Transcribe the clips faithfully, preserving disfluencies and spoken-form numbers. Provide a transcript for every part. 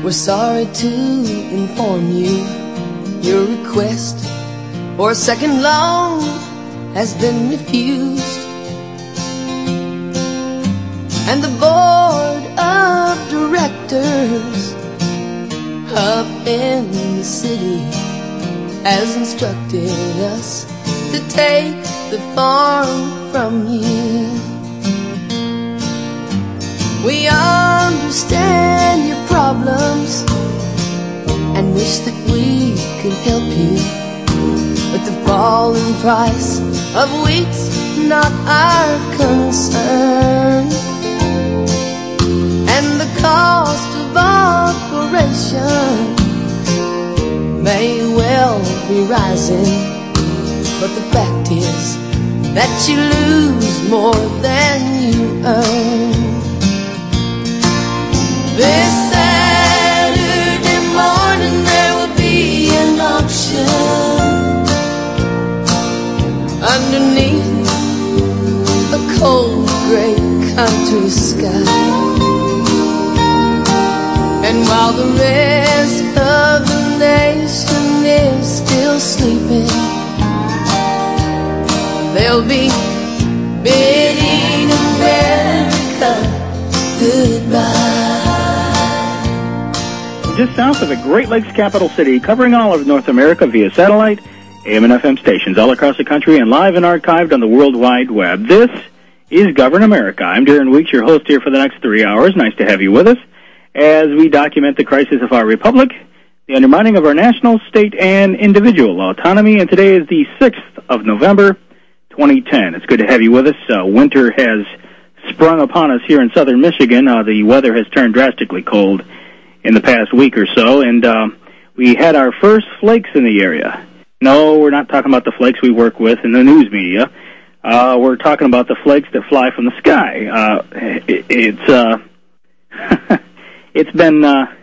We're sorry to inform you your request for a second loan has been refused, and the board of directors up in the city has instructed us to take the farm from you. We understand your problems and wish that we could help you, but the falling price of wheat's not our concern, and the cost of operation may well be rising, but the fact is that you lose more than you earn. This Saturday morning there will be an auction underneath a cold gray country sky, and while the rest of the nation is still sleeping, they'll be bidding America goodbye. Just south of the Great Lakes capital city, covering all of North America via satellite, A M and F M stations all across the country, and live and archived on the World Wide Web. This is Govern America. I'm Darren Weeks, your host here for the next three hours. Nice to have you with us as we document the crisis of our republic, the undermining of our national, state, and individual autonomy. And today is the sixth of November, twenty ten. It's good to have you with us. Uh, winter has sprung upon us here in southern Michigan. Uh, the weather has turned drastically cold in the past week or so, and uh, we had our first flakes in the area. No, we're not talking about the flakes we work with in the news media. Uh, we're talking about the flakes that fly from the sky. Uh, it, it's uh, it's been uh,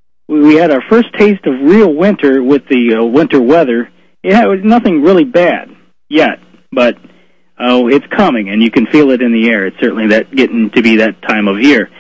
we had our first taste of real winter with the uh, winter weather. Yeah, it was nothing really bad yet, but oh, uh, it's coming, and you can feel it in the air. It's certainly that getting to be that time of year.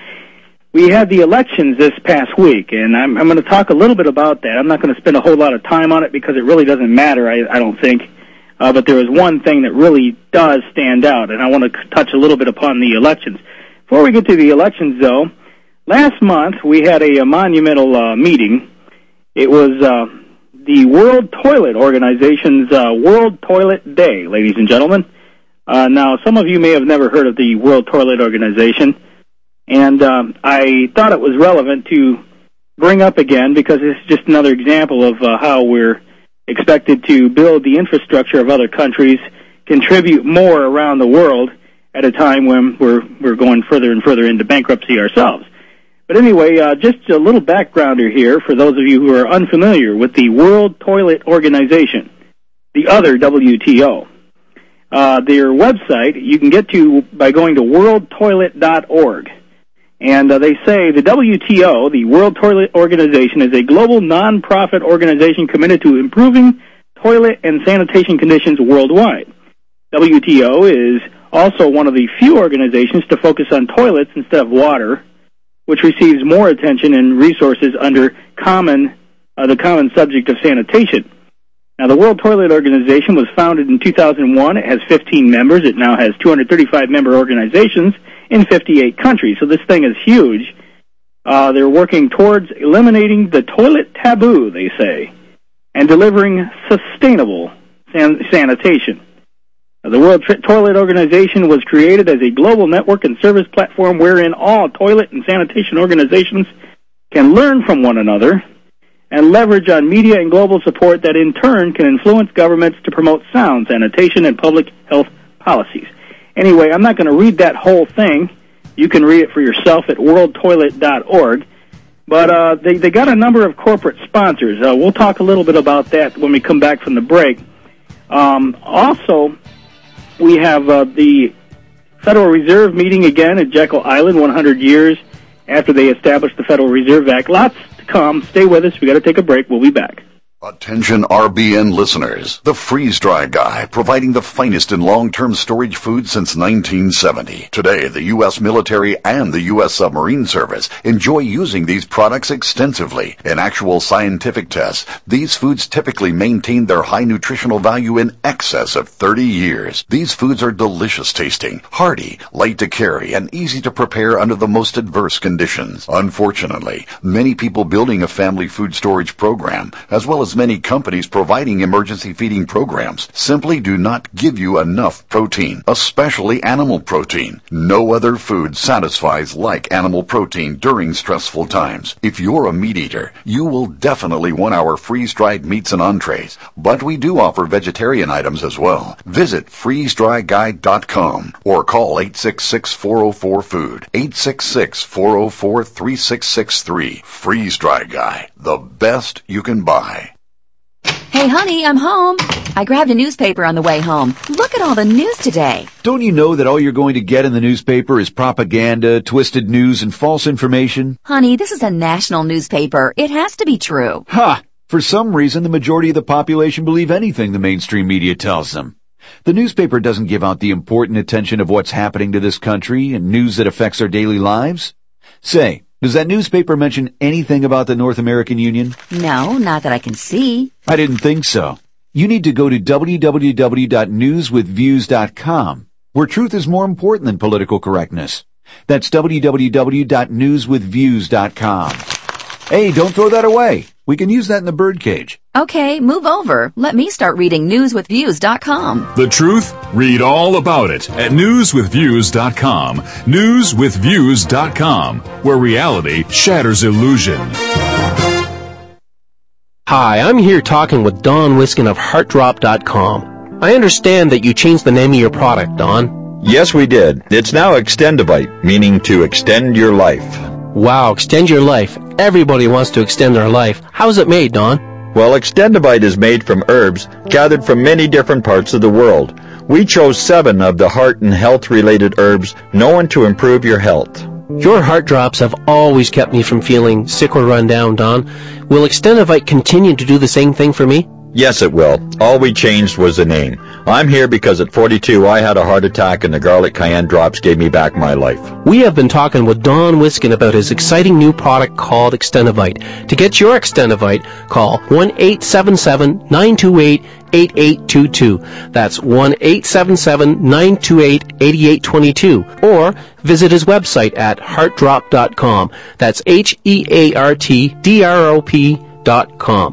We had the elections this past week, and I'm, I'm going to talk a little bit about that. I'm not going to spend a whole lot of time on it because it really doesn't matter, I, I don't think. Uh, but there was one thing that really does stand out, and I want to touch a little bit upon the elections. Before we get to the elections, though, last month we had a, a monumental uh, meeting. It was uh, the World Toilet Organization's uh, World Toilet Day, ladies and gentlemen. Uh, now, some of you may have never heard of the World Toilet Organization. And um, I thought it was relevant to bring up again because it's just another example of uh, how we're expected to build the infrastructure of other countries, contribute more around the world at a time when we're we're going further and further into bankruptcy ourselves. But anyway, uh, just a little backgrounder here for those of you who are unfamiliar with the World Toilet Organization, the other W T O. Uh, their website you can get to by going to world toilet dot org. And uh, they say the W T O, the World Toilet Organization, is a global non-profit organization committed to improving toilet and sanitation conditions worldwide. W T O is also one of the few organizations to focus on toilets instead of water, which receives more attention and resources under common uh, the common subject of sanitation. Now, the World Toilet Organization was founded in two thousand one. It has fifteen members. It now has two hundred thirty-five member organizations in fifty-eight countries. So this thing is huge. Uh, they're working towards eliminating the toilet taboo, they say, and delivering sustainable san- sanitation. Now, the World Tri- Toilet Organization was created as a global network and service platform wherein all toilet and sanitation organizations can learn from one another and leverage on media and global support that in turn can influence governments to promote sound sanitation and public health policies. Anyway, I'm not going to read that whole thing. You can read it for yourself at world toilet dot org. But uh, they, they got a number of corporate sponsors. Uh, we'll talk a little bit about that when we come back from the break. Um, also, we have uh, the Federal Reserve meeting again at Jekyll Island, one hundred years after they established the Federal Reserve Act. Lots to come. Stay with us. We got to take a break. We'll be back. Attention R B N listeners. The Freeze Dry Guy, providing the finest in long-term storage food since nineteen seventy. Today, the U S military and the U S submarine service enjoy using these products extensively. In actual scientific tests, these foods typically maintain their high nutritional value in excess of thirty years. These foods are delicious tasting, hearty, light to carry, and easy to prepare under the most adverse conditions. Unfortunately, many people building a family food storage program, as well as many companies providing emergency feeding programs, simply do not give you enough protein, especially animal protein. No other food satisfies like animal protein during stressful times. If you're a meat eater, you will definitely want our freeze-dried meats and entrees, but we do offer vegetarian items as well. Visit freeze dry guy dot com or call eight six six, four oh four, food, eight six six, four oh four, three six six three. Freeze Dry Guy, the best you can buy. Hey, honey, I'm home. I grabbed a newspaper on the way home. Look at all the news today. Don't you know that all you're going to get in the newspaper is propaganda, twisted news, and false information? Honey, this is a national newspaper. It has to be true. Ha! For some reason, the majority of the population believe anything the mainstream media tells them. The newspaper doesn't give out the important attention of what's happening to this country and news that affects our daily lives. Say, does that newspaper mention anything about the North American Union? No, not that I can see. I didn't think so. You need to go to w w w dot news with views dot com, where truth is more important than political correctness. That's w w w dot news with views dot com. Hey, don't throw that away. We can use that in the birdcage. Okay, move over. Let me start reading news with views dot com. The truth? Read all about it at news with views dot com. news with views dot com, where reality shatters illusion. Hi, I'm here talking with Don Wiskin of heart drop dot com. I understand that you changed the name of your product, Don. Yes, we did. It's now Extendivite, meaning to extend your life. Wow, extend your life. Everybody wants to extend their life. How's it made, Don? Well, Extendivite is made from herbs gathered from many different parts of the world. We chose seven of the heart and health-related herbs known to improve your health. Your heart drops have always kept me from feeling sick or run down, Don. Will Extendivite continue to do the same thing for me? Yes, it will. All we changed was the name. I'm here because at forty-two I had a heart attack and the garlic cayenne drops gave me back my life. We have been talking with Don Wiskin about his exciting new product called Extendivite. To get your Extendivite, call one eight seven seven, nine two eight, eight eight two two. That's one eight seven seven, nine two eight, eight eight two two. Or visit his website at heart drop dot com. That's H E A R T D R O P dot com.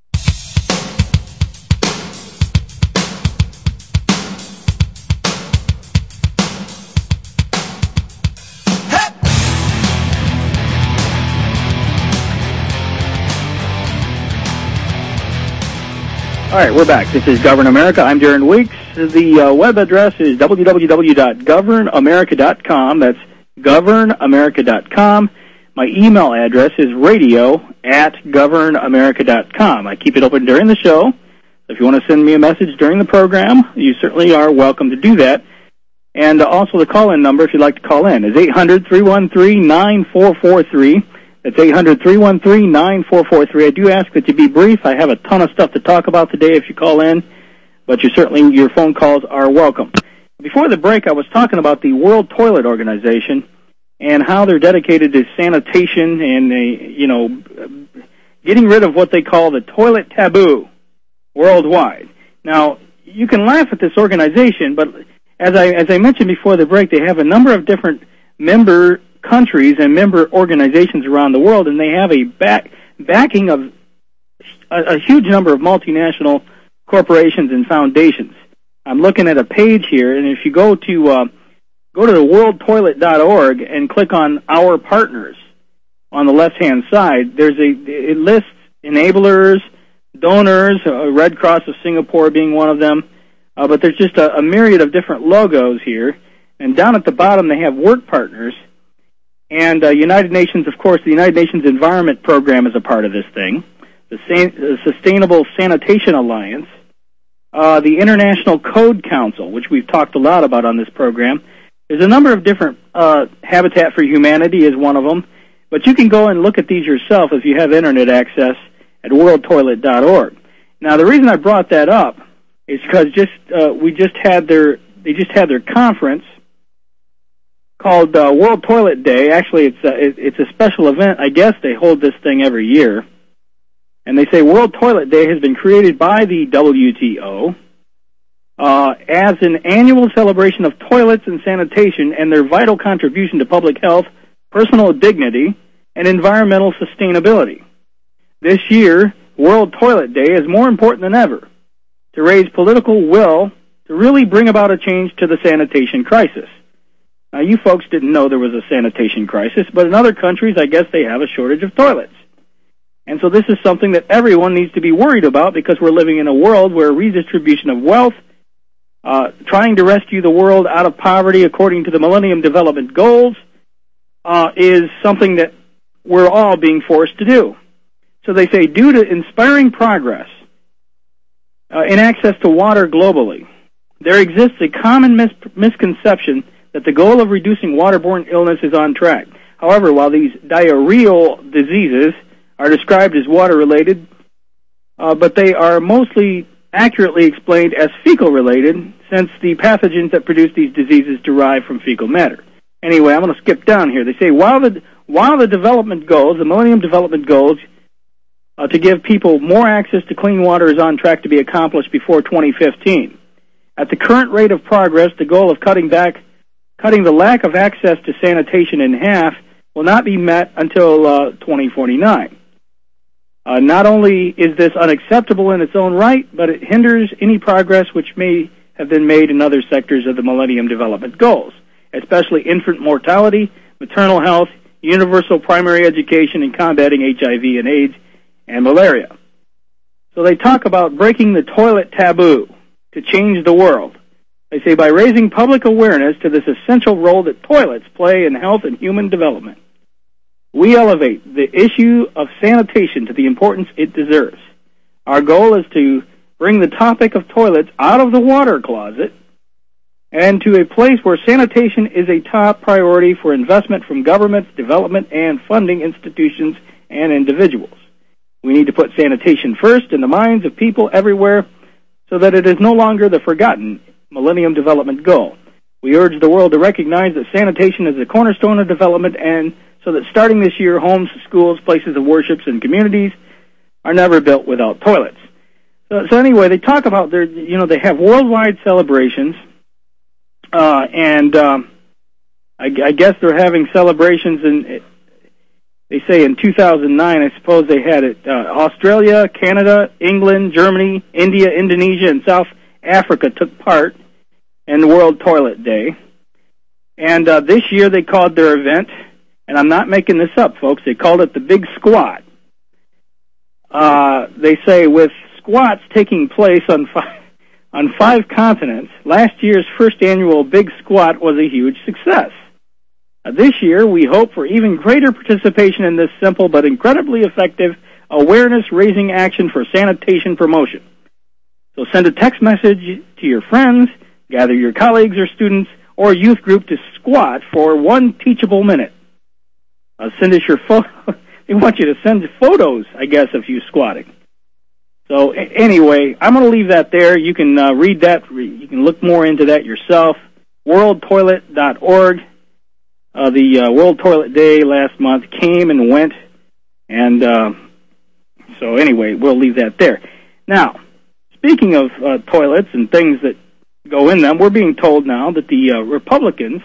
All right, we're back. This is Govern America. I'm Darren Weeks. The uh, web address is w w w dot govern america dot com. That's govern america dot com. My email address is radio at govern america dot com. I keep it open during the show. If you want to send me a message during the program, you certainly are welcome to do that. And uh, also the call-in number, if you'd like to call in, is eight hundred, three one three, nine four four three. That's eight hundred, three one three, nine four four three. I do ask that you be brief. I have a ton of stuff to talk about today if you call in, but you certainly, your phone calls are welcome. Before the break, I was talking about the World Toilet Organization and how they're dedicated to sanitation and, uh, you know, getting rid of what they call the toilet taboo worldwide. Now, you can laugh at this organization, but as I, as I mentioned before the break, they have a number of different member countries and member organizations around the world, and they have a back, backing of a, a huge number of multinational corporations and foundations. I'm looking at a page here, and if you go to uh, go to the world toilet dot org and click on Our Partners on the left-hand side, there's a it lists enablers, donors, uh, Red Cross of Singapore being one of them, uh, but there's just a, a myriad of different logos here, and down at the bottom they have work partners. And uh, United Nations, of course, the United Nations Environment Program is a part of this thing. The, San- the Sustainable Sanitation Alliance, uh, the International Code Council, which we've talked a lot about on this program. There's a number of different, uh, Habitat for Humanity is one of them. But you can go and look at these yourself if you have Internet access at world toilet dot org. Now, the reason I brought that up is because just uh, we just had their they just had their conference called uh, World Toilet Day. Actually, it's a, it, it's a special event. I guess they hold this thing every year, and they say World Toilet Day has been created by the W T O uh, as an annual celebration of toilets and sanitation and their vital contribution to public health, personal dignity, and environmental sustainability. This year, World Toilet Day is more important than ever to raise political will to really bring about a change to the sanitation crisis. Now, you folks didn't know there was a sanitation crisis, but in other countries, I guess they have a shortage of toilets. And so this is something that everyone needs to be worried about because we're living in a world where redistribution of wealth, uh, trying to rescue the world out of poverty according to the Millennium Development Goals, uh, is something that we're all being forced to do. So they say, due to inspiring progress uh, in access to water globally, there exists a common mis- misconception that the goal of reducing waterborne illness is on track. However, while these diarrheal diseases are described as water-related, uh, but they are mostly accurately explained as fecal-related, since the pathogens that produce these diseases derive from fecal matter. Anyway, I'm going to skip down here. They say, while the while the development goals, the Millennium Development Goals, uh, to give people more access to clean water is on track to be accomplished before twenty fifteen. At the current rate of progress, the goal of cutting back, cutting the lack of access to sanitation in half will not be met until uh, twenty forty-nine. Uh, not only is this unacceptable in its own right, but it hinders any progress which may have been made in other sectors of the Millennium Development Goals, especially infant mortality, maternal health, universal primary education, and combating H I V and AIDS and malaria. So they talk about breaking the toilet taboo to change the world. They say by raising public awareness to this essential role that toilets play in health and human development, we elevate the issue of sanitation to the importance it deserves. Our goal is to bring the topic of toilets out of the water closet and to a place where sanitation is a top priority for investment from governments, development, and funding institutions and individuals. We need to put sanitation first in the minds of people everywhere so that it is no longer the forgotten Millennium Development Goal. We urge the world to recognize that sanitation is the cornerstone of development, and so that starting this year, homes, schools, places of worship, and communities are never built without toilets. So, so anyway, they talk about their, you know, they have worldwide celebrations, uh, and um, I, I guess they're having celebrations in, they say in two thousand nine, I suppose they had it, uh, Australia, Canada, England, Germany, India, Indonesia, and South Africa took part in World Toilet Day. And uh, this year they called their event, and I'm not making this up, folks, they called it the Big Squat. Uh, they say with squats taking place on five, on five continents, last year's first annual Big Squat was a huge success. Uh, this year, we hope for even greater participation in this simple but incredibly effective awareness-raising action for sanitation promotion. So send a text message to your friends, gather your colleagues or students or youth group to squat for one teachable minute. Uh, send us your photo. They want you to send photos, I guess, of you squatting. So a- anyway, I'm going to leave that there. You can uh, read that. Re- you can look more into that yourself. world toilet dot org. Uh, the uh, World Toilet Day last month came and went, and uh, so anyway, we'll leave that there. Now, speaking of uh, toilets and things that go in them, we're being told now that the uh, Republicans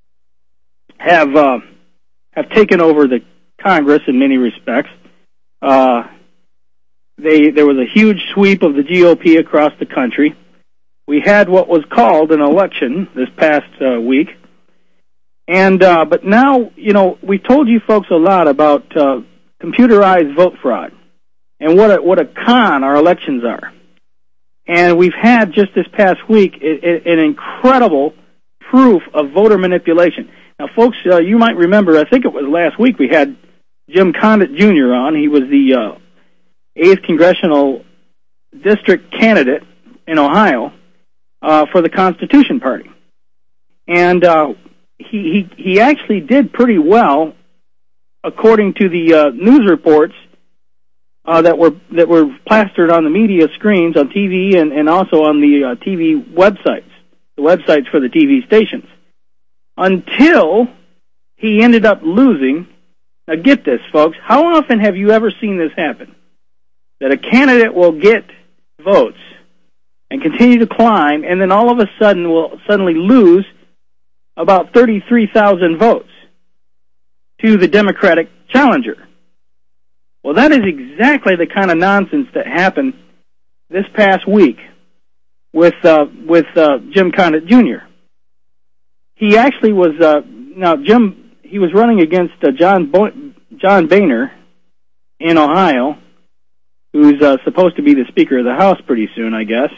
have uh, have taken over the Congress in many respects. Uh, they there was a huge sweep of the G O P across the country. We had what was called an election this past uh, week. And uh, but now, you know, we told you folks a lot about uh, computerized vote fraud and what a, what a con our elections are. And we've had just this past week it, it, an incredible proof of voter manipulation. Now, folks, uh, you might remember, I think it was last week, we had Jim Condit Junior on. He was the uh, eighth Congressional District candidate in Ohio uh, for the Constitution Party. And uh, he, he he actually did pretty well, according to the uh, news reports, uh, that were that were plastered on the media screens on T V and, and also on the uh, T V websites, the websites for the T V stations, until he ended up losing. Now get this, folks. How often have you ever seen this happen? That a candidate will get votes and continue to climb, and then all of a sudden will suddenly lose about thirty-three thousand votes to the Democratic challenger. Well, that is exactly the kind of nonsense that happened this past week with uh, with uh, Jim Condit Junior He actually was uh, now Jim. He was running against uh, John Bo- John Boehner in Ohio, who's uh, supposed to be the Speaker of the House pretty soon, I guess.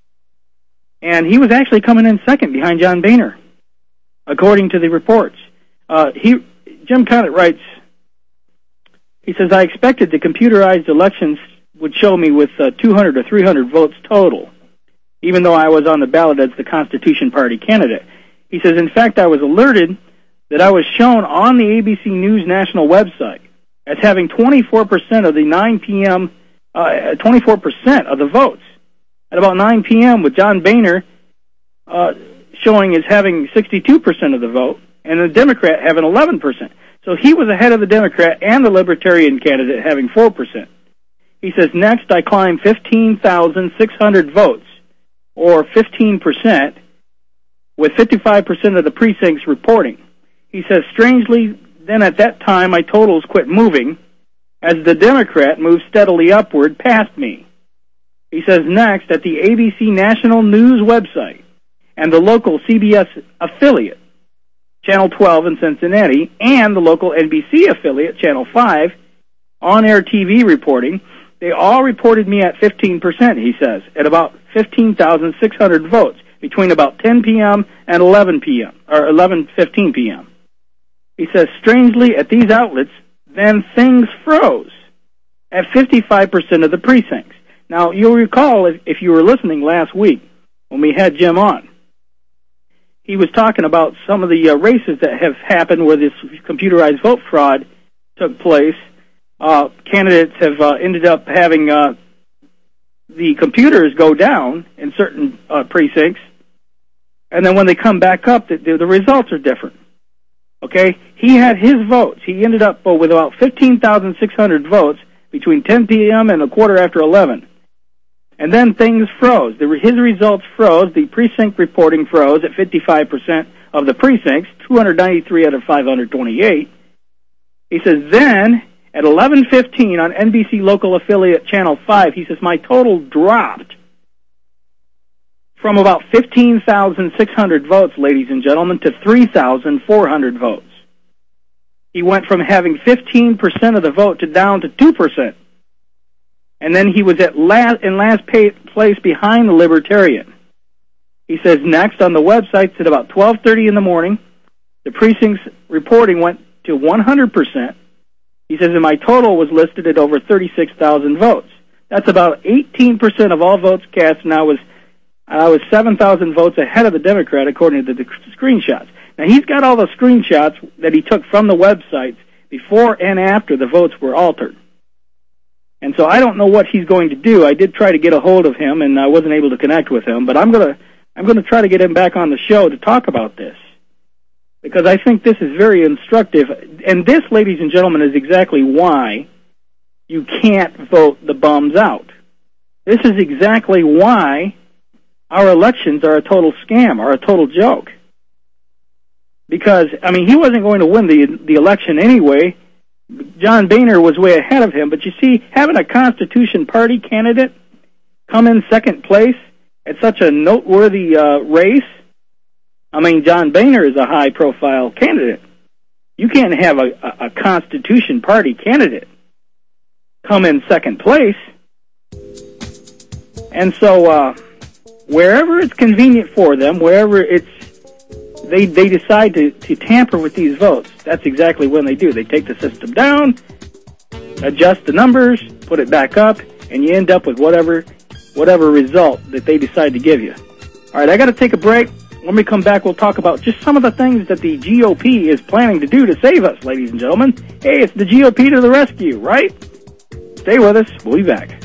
And he was actually coming in second behind John Boehner, according to the reports. Uh, he Jim Condit writes, he says, I expected the computerized elections would show me with uh, two hundred or three hundred votes total, even though I was on the ballot as the Constitution Party candidate. He says, in fact, I was alerted that I was shown on the A B C News national website as having twenty-four percent of the nine p.m., uh, twenty-four percent of the votes at about nine p.m., with John Boehner uh, showing as having sixty-two percent of the vote, and the Democrat having eleven percent. So he was ahead of the Democrat and the Libertarian candidate having four percent. He says, next I climbed fifteen thousand six hundred votes, or fifteen percent, with fifty-five percent of the precincts reporting. He says, strangely, then at that time my totals quit moving as the Democrat moved steadily upward past me. He says, next, at the A B C National News website and the local C B S affiliate, Channel twelve in Cincinnati, and the local N B C affiliate, Channel five, on-air T V reporting, they all reported me at fifteen percent, he says, at about fifteen thousand six hundred votes between about ten p.m. and eleven p.m., or eleven fifteen p.m. He says, strangely, at these outlets, then things froze at fifty-five percent of the precincts. Now, you'll recall, if, if you were listening last week when we had Jim on, he was talking about some of the uh, races that have happened where this computerized vote fraud took place. Uh, candidates have uh, ended up having uh, the computers go down in certain uh, precincts, and then when they come back up, the, the results are different. Okay? He had his votes. He ended up uh, with about fifteen thousand six hundred votes between ten p.m. and a quarter after eleven. And then things froze. The, his results froze. The precinct reporting froze at fifty-five percent of the precincts, two hundred ninety-three out of five hundred twenty-eight. He says, then, at eleven fifteen on N B C local affiliate Channel five, he says, my total dropped from about fifteen thousand six hundred votes, ladies and gentlemen, to three thousand four hundred votes. He went from having fifteen percent of the vote to down to two percent. And then he was at last, in last pay, place behind the Libertarian. He says, next, on the websites at about twelve thirty in the morning, the precinct's reporting went to one hundred percent. He says, and my total was listed at over thirty-six thousand votes. That's about eighteen percent of all votes cast, and I was, I was seven thousand votes ahead of the Democrat, according to the screenshots. Now, he's got all the screenshots that he took from the websites before and after the votes were altered. And so I don't know what he's going to do. I did try to get a hold of him, and I wasn't able to connect with him, but I'm going to I'm going to try to get him back on the show to talk about this, because I think this is very instructive. And this, ladies and gentlemen, is exactly why you can't vote the bums out. This is exactly why our elections are a total scam, are a total joke. Because, I mean, he wasn't going to win the the election anyway. John Boehner was way ahead of him, but you see, having a Constitution Party candidate come in second place at such a noteworthy uh, race, I mean, John Boehner is a high-profile candidate. You can't have a, a, a Constitution Party candidate come in second place. And so, uh, wherever it's convenient for them, wherever it's They they decide to, to tamper with these votes. That's exactly when they do. They take the system down, adjust the numbers, put it back up, and you end up with whatever whatever result that they decide to give you. All right, I got to take a break. When we come back, we'll talk about just some of the things that the G O P is planning to do to save us, ladies and gentlemen. Hey, it's the G O P to the rescue, right? Stay with us. We'll be back.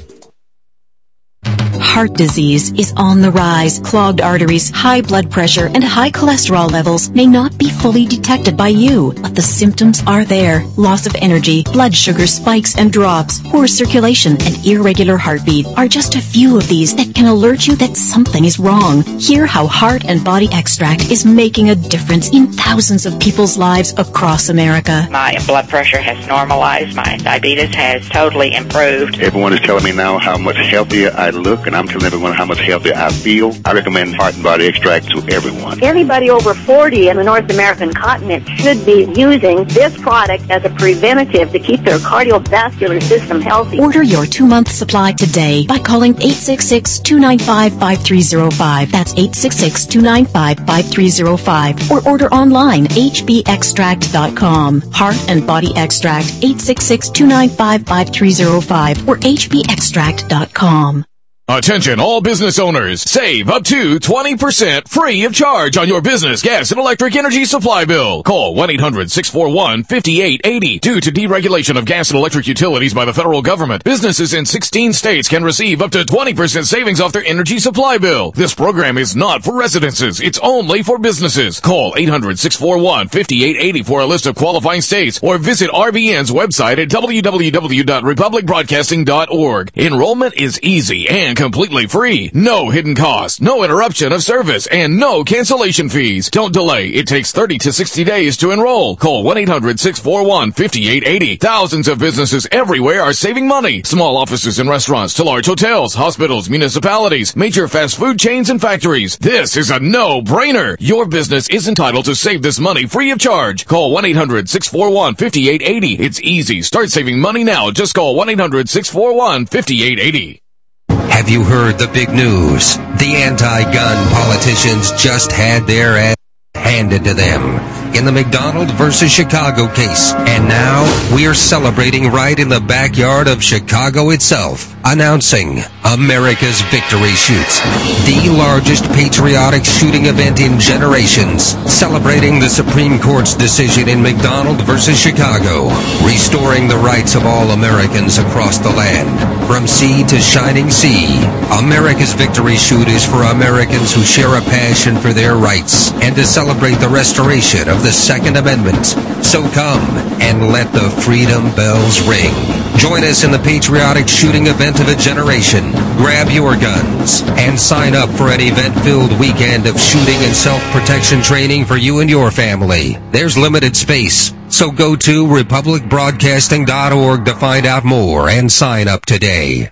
Heart disease is on the rise. Clogged arteries, high blood pressure, and high cholesterol levels may not be fully detected by you, but the symptoms are there. Loss of energy, blood sugar spikes and drops, poor circulation, and irregular heartbeat are just a few of these that can alert you that something is wrong. Hear how Heart and Body Extract is making a difference in thousands of people's lives across America. My blood pressure has normalized. My diabetes has totally improved. Everyone is telling me now how much healthier I look, and I'm telling everyone how much healthier I feel. I recommend Heart and Body Extract to everyone. Anybody over forty in the North American continent should be using this product as a preventative to keep their cardiovascular system healthy. Order your two-month supply today by calling eight six six, two nine five, five three zero five. That's eight six six, two nine five, five three zero five. Or order online, h b extract dot com. Heart and Body Extract, eight six six, two nine five, five three zero five or h b extract dot com. Attention all business owners, save up to twenty percent free of charge on your business gas and electric energy supply bill. Call one eight hundred, six four one, five eight eight zero. Due to deregulation of gas and electric utilities by the federal government, businesses in sixteen states can receive up to twenty percent savings off their energy supply bill. This program is not for residences, it's only for businesses. Call eight hundred, six four one, five eight eight zero for a list of qualifying states or visit R B N's website at w w w dot republic broadcasting dot org. Enrollment is easy and completely free. No hidden costs, no interruption of service, and no cancellation fees. Don't delay. It takes thirty to sixty days to enroll. Call one eight hundred, six four one, five eight eight zero. Thousands of businesses everywhere are saving money. Small offices and restaurants to large hotels, hospitals, municipalities, major fast food chains, and factories. This is a no-brainer. Your business is entitled to save this money free of charge. Call one eight hundred, six four one, five eight eight zero. It's easy. Start saving money now. Just call one eight hundred, six four one, five eight eight zero. Have you heard the big news? The anti-gun politicians just had their ass handed to them in the McDonald versus Chicago case. And now we are celebrating right in the backyard of Chicago itself, announcing America's Victory Shoot, the largest patriotic shooting event in generations, celebrating the Supreme Court's decision in McDonald versus Chicago, restoring the rights of all Americans across the land, from sea to shining sea. America's Victory Shoot is for Americans who share a passion for their rights and to celebrate the restoration of the Second Amendment. So come and let the freedom bells ring. Join us in the patriotic shooting event of a generation. Grab your guns and sign up for an event-filled weekend of shooting and self-protection training for you and your family. There's limited space, so go to republic broadcasting dot org to find out more and sign up today.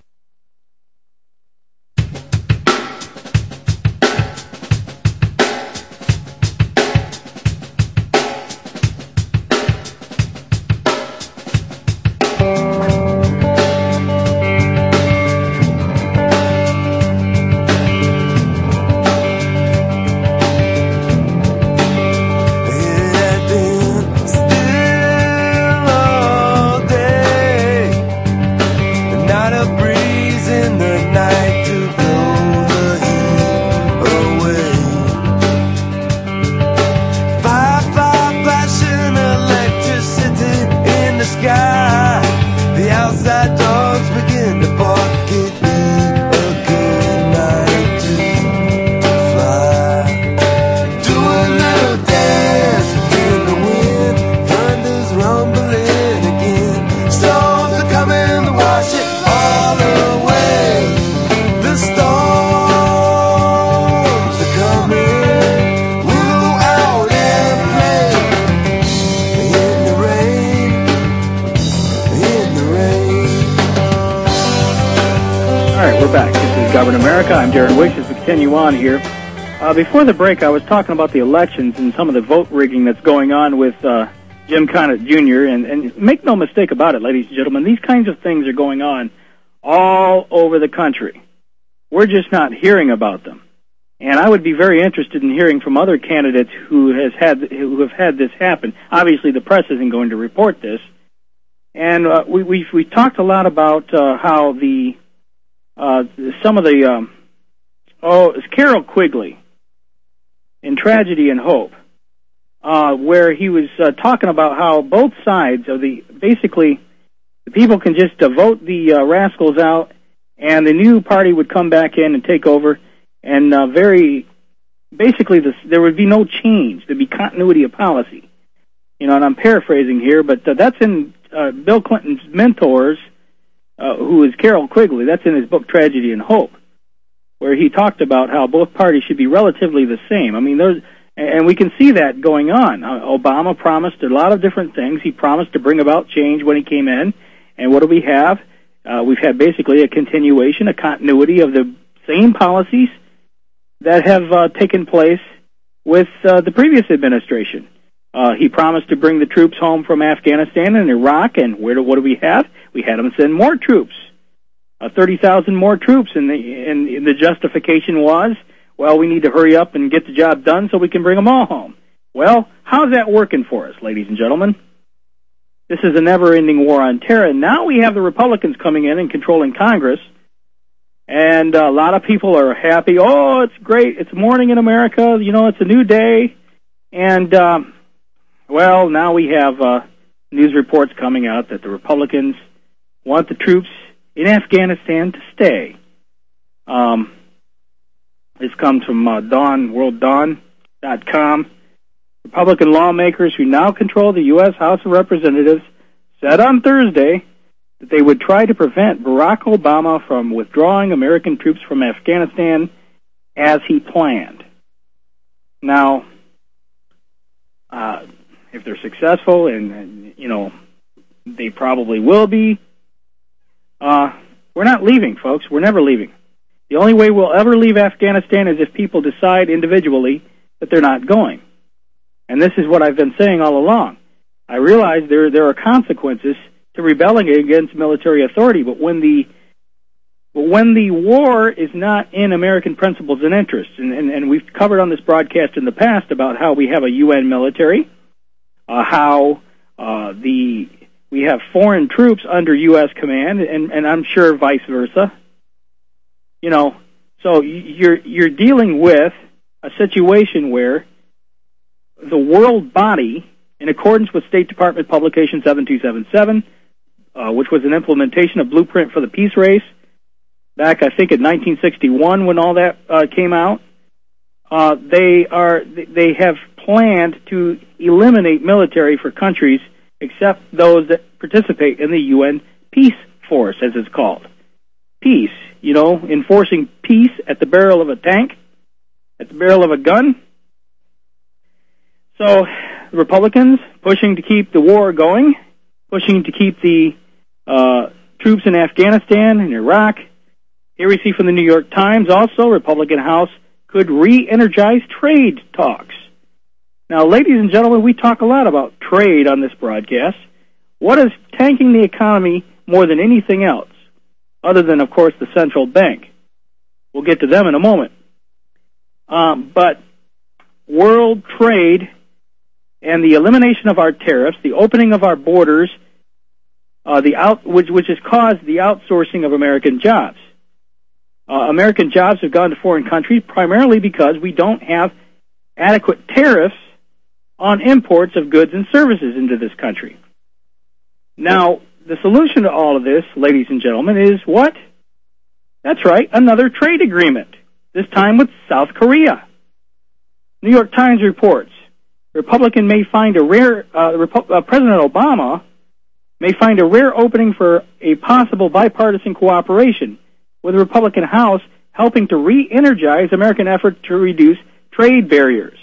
I'm Darren Wicks as we continue on here. Uh, before the break, I was talking about the elections and some of the vote rigging that's going on with uh, Jim Connett Junior And, and make no mistake about it, ladies and gentlemen, these kinds of things are going on all over the country. We're just not hearing about them. And I would be very interested in hearing from other candidates who has had who have had this happen. Obviously, the press isn't going to report this. And uh, we we we talked a lot about uh, how the uh, some of the um, oh, it's Carol Quigley in Tragedy and Hope, uh, where he was uh, talking about how both sides of the basically The people can just uh, vote the uh, rascals out, and the new party would come back in and take over, and uh, very, basically this, there would be no change. There'd be continuity of policy. You know, and I'm paraphrasing here, but uh, that's in uh, Bill Clinton's mentors, uh, who is Carroll Quigley. That's in his book Tragedy and Hope, where he talked about how both parties should be relatively the same. I mean, there's, and we can see that going on. Uh, Obama promised a lot of different things. He promised to bring about change when he came in, and what do we have? Uh, we've had basically a continuation, a continuity of the same policies that have uh, taken place with uh, the previous administration. Uh, he promised to bring the troops home from Afghanistan and Iraq, and where do, what do we have? We had him send more troops. Uh, thirty thousand more troops, and the, and the justification was, well, we need to hurry up and get the job done so we can bring them all home. Well, how's that working for us, ladies and gentlemen? This is a never-ending war on terror, and now we have the Republicans coming in and controlling Congress, and a lot of people are happy. Oh, it's great. It's morning in America. You know, it's a new day. And, um, well, now we have uh, news reports coming out that the Republicans want the troops in Afghanistan to stay. Um, this comes from uh, Dawn, world dawn dot com. Republican lawmakers who now control the U S House of Representatives said on Thursday that they would try to prevent Barack Obama from withdrawing American troops from Afghanistan as he planned. Now, uh, if they're successful, and, and, you know, they probably will be, Uh, we're not leaving, folks. We're never leaving. The only way we'll ever leave Afghanistan is if people decide individually that they're not going. And this is what I've been saying all along. I realize there there are consequences to rebelling against military authority, but when the but when the war is not in American principles and interests, and, and, and we've covered on this broadcast in the past about how we have a U N military, uh, how uh, the we have foreign troops under U S command, and, and I'm sure vice versa. You know, so you're you're dealing with a situation where the world body, in accordance with State Department Publication seven two seven seven, uh, which was an implementation of Blueprint for the Peace Race, back I think in nineteen sixty-one when all that uh, came out, uh, they are they have planned to eliminate military for countries except those that participate in the U N Peace Force, as it's called. Peace, you know, enforcing peace at the barrel of a tank, at the barrel of a gun. So, the Republicans pushing to keep the war going, pushing to keep the uh, troops in Afghanistan and Iraq. Here we see from the New York Times also, Republican House could re-energize trade talks. Now, ladies and gentlemen, we talk a lot about trade on this broadcast. What is tanking the economy more than anything else, other than, of course, the central bank? We'll get to them in a moment. Um, but world trade and the elimination of our tariffs, the opening of our borders, uh, the out, which, which has caused the outsourcing of American jobs. Uh, American jobs have gone to foreign countries primarily because we don't have adequate tariffs on imports of goods and services into this country. Now, the solution to all of this, ladies and gentlemen, is what? That's right, another trade agreement, this time with South Korea. New York Times reports, Republican may find a rare, uh, Repu- uh, President Obama may find a rare opening for a possible bipartisan cooperation with the Republican House helping to re-energize American efforts to reduce trade barriers.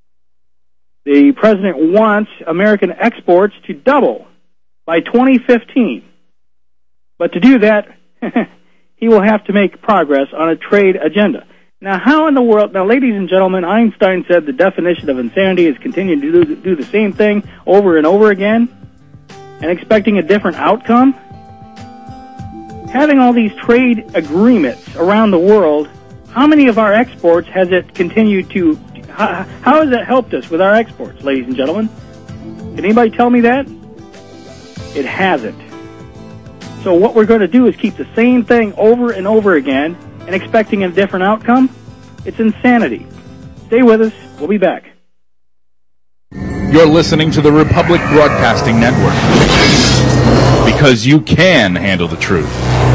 The president wants American exports to double by twenty fifteen. But to do that, he will have to make progress on a trade agenda. Now, how in the world... Now, ladies and gentlemen, Einstein said the definition of insanity is continuing to do, do the same thing over and over again and expecting a different outcome. Having all these trade agreements around the world, how many of our exports has it continued to... How, how has that helped us with our exports, ladies and gentlemen? Can anybody tell me that? It hasn't. So what we're going to do is keep the same thing over and over again and expecting a different outcome? It's insanity. Stay with us. We'll be back. You're listening to the Republic Broadcasting Network. Because you can handle the truth.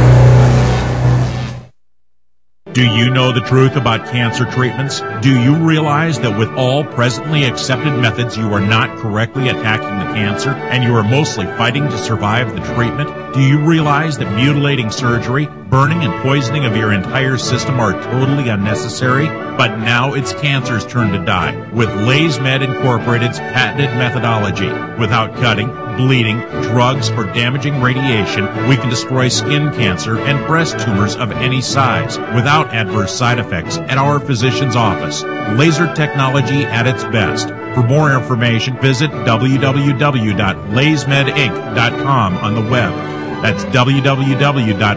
Do you know the truth about cancer treatments? Do you realize that with all presently accepted methods, you are not correctly attacking the cancer, and you are mostly fighting to survive the treatment? Do you realize that mutilating surgery, burning and poisoning of your entire system are totally unnecessary? But now it's cancer's turn to die with LaysMed Incorporated's patented methodology. Without cutting, bleeding, drugs, or damaging radiation, we can destroy skin cancer and breast tumors of any size without adverse side effects at our physician's office. Laser technology at its best. For more information, visit w w w dot lays med inc dot com on the web. That's w w w dot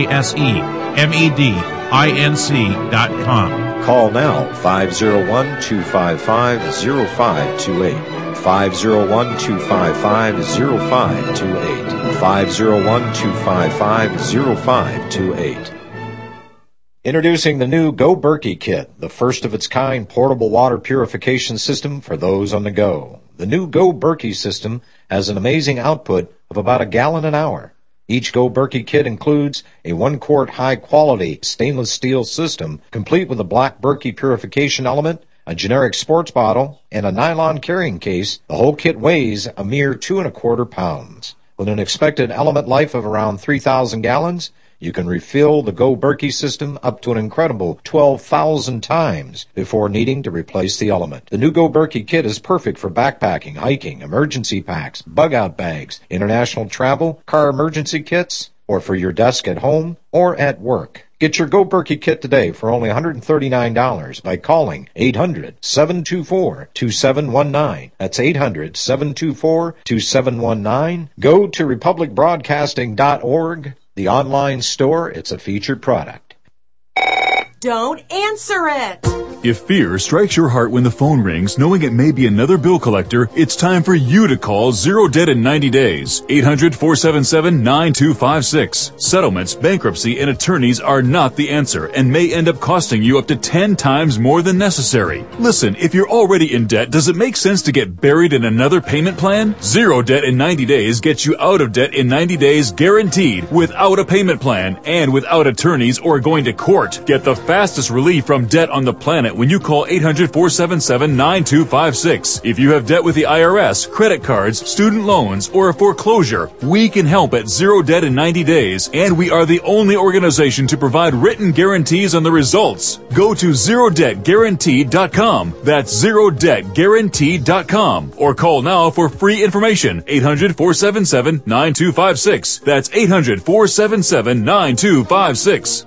laysmedinc dot com. Call now, five oh one, two five five, oh five two eight. five oh one, two five five, oh five two eight. five oh one, two five five, oh five two eight. Introducing the new Go Berkey Kit, the first of its kind portable water purification system for those on the go. The new Go Berkey system has an amazing output of about a gallon an hour. Each Go Berkey kit includes a one-quart high-quality stainless steel system, complete with a black Berkey purification element, a generic sports bottle, and a nylon carrying case. The whole kit weighs a mere two and a quarter pounds. With an expected element life of around three thousand gallons, you can refill the Go Berkey system up to an incredible twelve thousand times before needing to replace the element. The new Go Berkey kit is perfect for backpacking, hiking, emergency packs, bug-out bags, international travel, car emergency kits, or for your desk at home or at work. Get your Go Berkey kit today for only one hundred thirty-nine dollars by calling eight hundred, seven two four, two seven one nine. That's eight hundred, seven two four, two seven one nine. Go to republic broadcasting dot org. The online store, it's a featured product. Don't answer it! If fear strikes your heart when the phone rings, knowing it may be another bill collector, it's time for you to call Zero Debt in ninety days. eight hundred, four seven seven, nine two five six. Settlements, bankruptcy, and attorneys are not the answer and may end up costing you up to ten times more than necessary. Listen, if you're already in debt, does it make sense to get buried in another payment plan? Zero Debt in ninety days gets you out of debt in ninety days guaranteed, without a payment plan and without attorneys or going to court. Get the fastest relief from debt on the planet when you call eight hundred, four seven seven, nine two five six. If you have debt with the I R S, credit cards, student loans, or a foreclosure, we can help at Zero Debt in ninety days, and we are the only organization to provide written guarantees on the results. Go to zero debt guaranteed dot com. That's zero debt guaranteed dot com. Or call now for free information. eight hundred, four seven seven, nine two five six. That's eight hundred, four seven seven, nine two five six.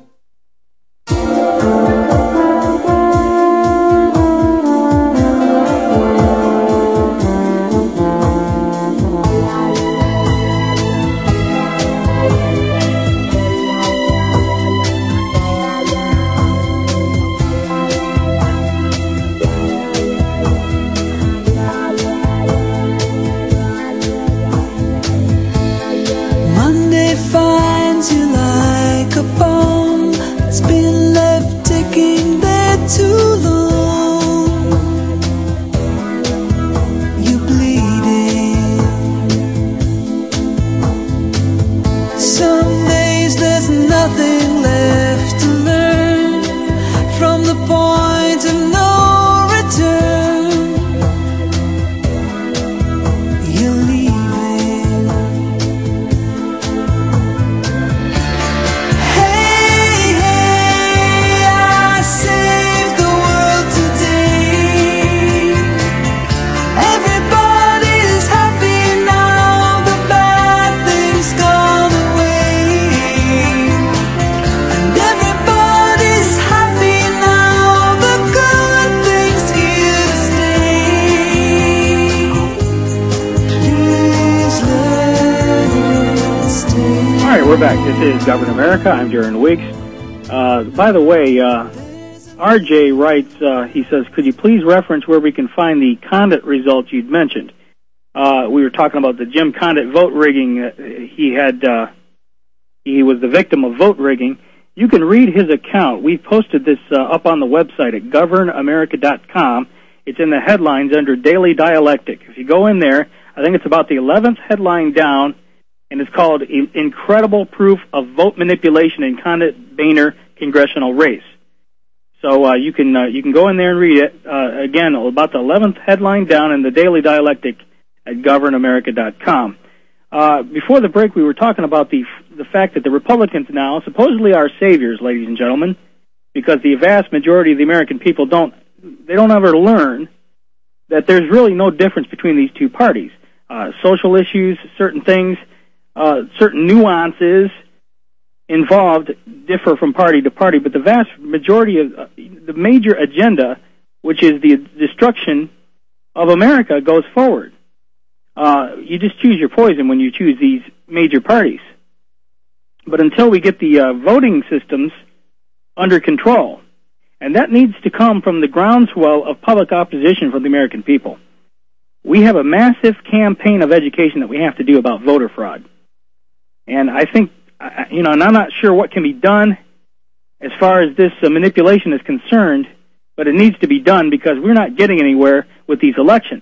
We're back. This is Govern America. I'm Darren Weeks. Uh, by the way, uh, R J writes, uh, he says, could you please reference where we can find the Condit results you'd mentioned? Uh, we were talking about the Jim Condit vote rigging. Uh, he had, uh, he was the victim of vote rigging. You can read his account. We posted this uh, up on the website at govern america dot com. It's in the headlines under Daily Dialectic. If you go in there, I think it's about the eleventh headline down, and it's called Incredible Proof of Vote Manipulation in Condit Boehner Congressional Race. So uh, you can uh, you can go in there and read it. Uh, again, about the eleventh headline down in the Daily Dialectic at govern america dot com. Uh, before the break, we were talking about the the fact that the Republicans now supposedly are saviors, ladies and gentlemen, because the vast majority of the American people don't they don't ever learn that there's really no difference between these two parties. Uh, social issues, certain things, uh, certain nuances involved differ from party to party, but the vast majority of uh, the major agenda, which is the destruction of America, goes forward. Uh, you just choose your poison when you choose these major parties. But until we get the uh, voting systems under control, and that needs to come from the groundswell of public opposition from the American people. We have a massive campaign of education that we have to do about voter fraud. And I think, you know, and I'm not sure what can be done as far as this uh, manipulation is concerned, but it needs to be done because we're not getting anywhere with these elections.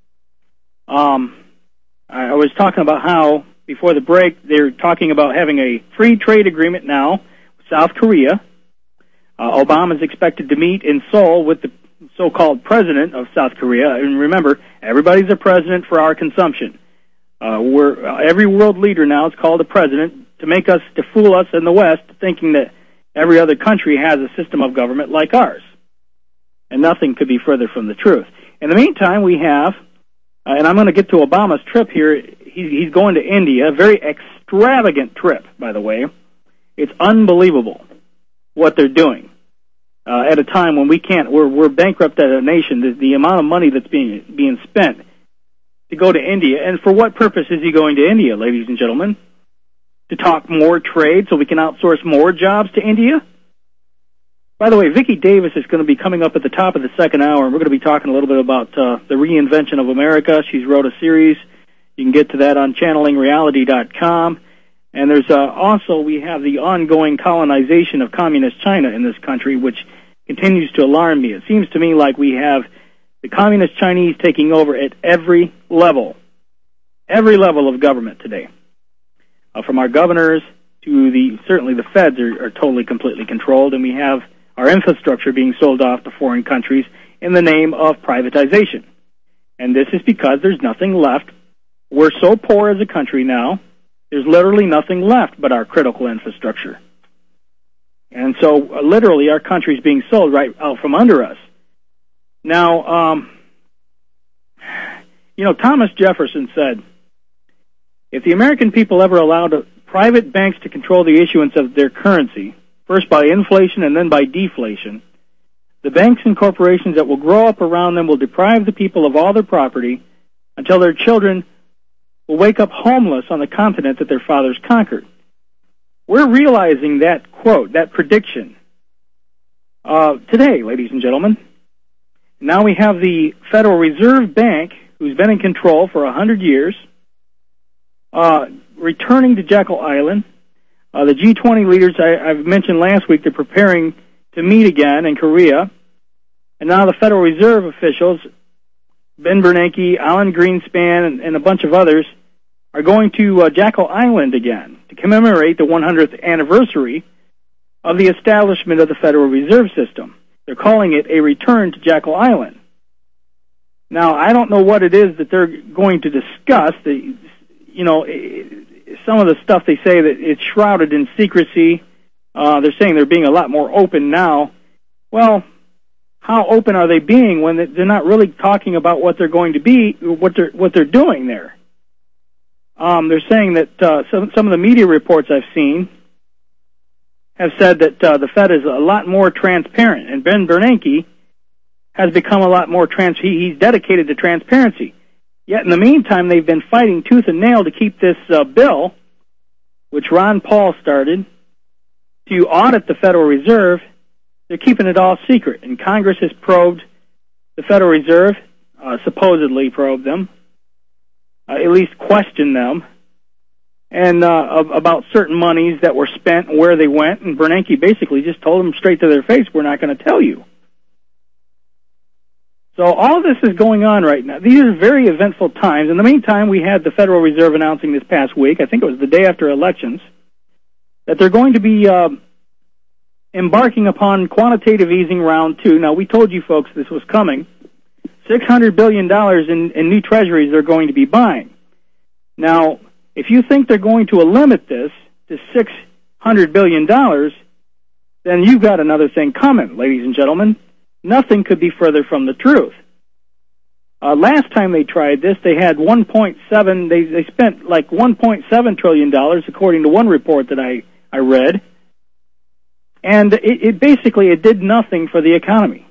Um, I was talking about how, before the break, they're talking about having a free trade agreement now with South Korea. Uh, Obama is expected to meet in Seoul with the so-called president of South Korea. And remember, everybody's a president for our consumption. Uh, we're, uh, every world leader now is called a president to make us, to fool us in the West, thinking that every other country has a system of government like ours. And nothing could be further from the truth. In the meantime, we have, uh, and I'm going to get to Obama's trip here. He's, he's going to India, a very extravagant trip, by the way. It's unbelievable what they're doing. Uh, at a time when we can't, we're, we're bankrupt as a nation, the, the amount of money that's being, being spent to go to India. And for what purpose is he going to India, ladies and gentlemen? To talk more trade so we can outsource more jobs to India? By the way, Vicki Davis is going to be coming up at the top of the second hour, and we're going to be talking a little bit about uh, the reinvention of America. She's wrote a series. You can get to that on channeling reality dot com. And there's uh, also, we have the ongoing colonization of communist China in this country, which continues to alarm me. It seems to me like we have the communist Chinese taking over at every level, every level of government today. Uh, from our governors to the, certainly the feds are, are totally, completely controlled, and we have our infrastructure being sold off to foreign countries in the name of privatization. And this is because there's nothing left. We're so poor as a country now, there's literally nothing left but our critical infrastructure. And so, uh, literally, our country's being sold right out from under us. Now, um, you know, Thomas Jefferson said, if the American people ever allowed uh, private banks to control the issuance of their currency, first by inflation and then by deflation, the banks and corporations that will grow up around them will deprive the people of all their property until their children will wake up homeless on the continent that their fathers conquered. We're realizing that quote, that prediction, uh, today, ladies and gentlemen. Now we have the Federal Reserve Bank, who's been in control for a hundred years, uh, returning to Jekyll Island. Uh, the G twenty leaders, I, I've mentioned last week, they're preparing to meet again in Korea. And now the Federal Reserve officials, Ben Bernanke, Alan Greenspan, and, and a bunch of others, are going to uh, Jekyll Island again to commemorate the one hundredth anniversary of the establishment of the Federal Reserve System. They're calling it a return to Jekyll Island. Now, I don't know what it is that they're going to discuss. The, you know, some of the stuff they say that it's shrouded in secrecy. Uh, they're saying they're being a lot more open now. Well, how open are they being when they're not really talking about what they're going to be, what they're what they're doing there? Um, they're saying that uh, some some of the media reports I've seen have said that uh, the Fed is a lot more transparent, and Ben Bernanke has become a lot more trans. He, he's dedicated to transparency. Yet in the meantime, they've been fighting tooth and nail to keep this uh, bill, which Ron Paul started, to audit the Federal Reserve. They're keeping it all secret, and Congress has probed the Federal Reserve, uh, supposedly probed them, uh, at least questioned them, and uh, about certain monies that were spent and where they went, and Bernanke basically just told them straight to their face, we're not going to tell you. So all of this is going on right now. These are very eventful times. In the meantime, we had the Federal Reserve announcing this past week, I think it was the day after elections, that they're going to be uh, embarking upon quantitative easing round two. Now, we told you folks this was coming. six hundred billion dollars in, in new treasuries they're going to be buying. Now, if you think they're going to limit this to six hundred billion dollars, then you've got another thing coming, ladies and gentlemen. Nothing could be further from the truth. Uh, last time they tried this, they had one point seven, they, they spent like one point seven trillion dollars, according to one report that I, I read. And it, it basically, it did nothing for the economy.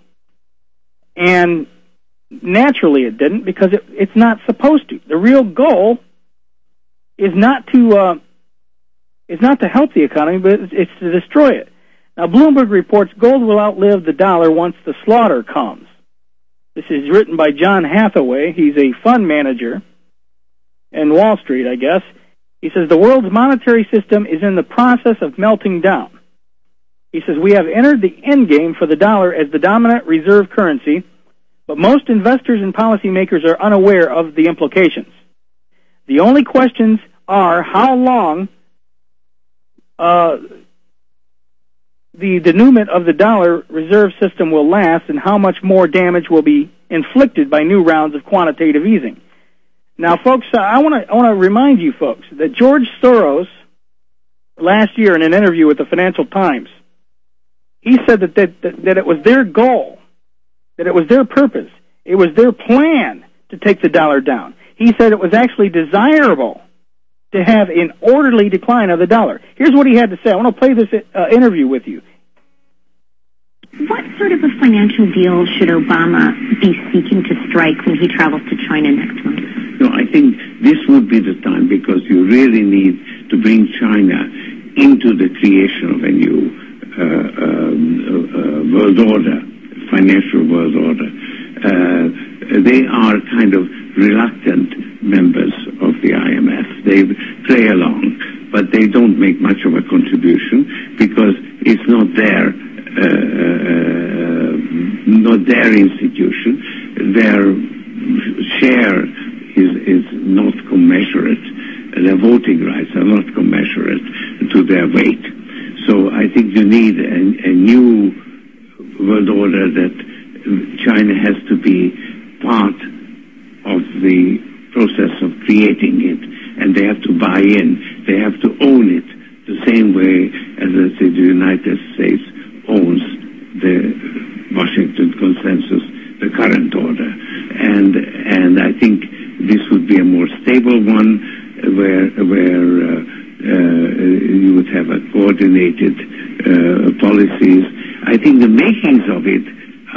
And naturally it didn't, because it, it's not supposed to. The real goal is not to, uh, is not to help the economy, but it's, it's to destroy it. Now, Bloomberg reports gold will outlive the dollar once the slaughter comes. This is written by John Hathaway. He's a fund manager in Wall Street, I guess. He says the world's monetary system is in the process of melting down. He says we have entered the end game for the dollar as the dominant reserve currency, but most investors and policymakers are unaware of the implications. The only questions are how long uh, the denouement of the dollar reserve system will last and how much more damage will be inflicted by new rounds of quantitative easing. Now, folks, I want to I want to remind you folks that George Soros, last year in an interview with the Financial Times, he said that that, that, that it was their goal, that it was their purpose, it was their plan to take the dollar down. He said it was actually desirable to have an orderly decline of the dollar. Here's what he had to say. I want to play this uh, interview with you. What sort of a financial deal should Obama be seeking to strike when he travels to China next month? No, I think this would be the time, because you really need to bring China into the creation of a new uh, um, uh, world order, financial world order. Uh, they are kind of reluctant members of the I M F. They play along, but they don't make much of a contribution because it's not their uh, uh, not their institution. Their share is is not commensurate. Their voting rights are not commensurate to their weight. So I think you need a, a new world order that China has to be part of the process of creating it, and they have to buy in. They have to own it the same way as I say, the United States owns the Washington Consensus, the current order. And and I think this would be a more stable one, where where uh, uh, you would have a coordinated uh, policies. I think the makings of it